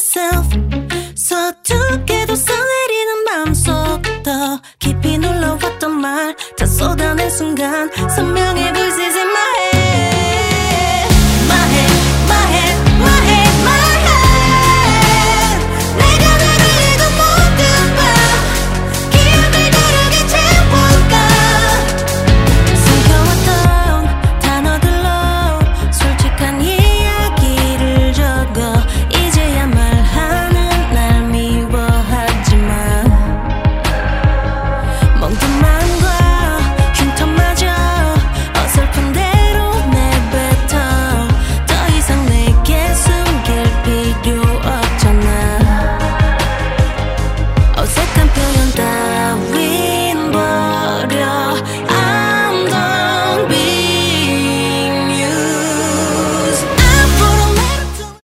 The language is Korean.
myself. 서투게도 써내리는 마음속 더 깊이 눌러왔던 말 다 쏟아낸 순간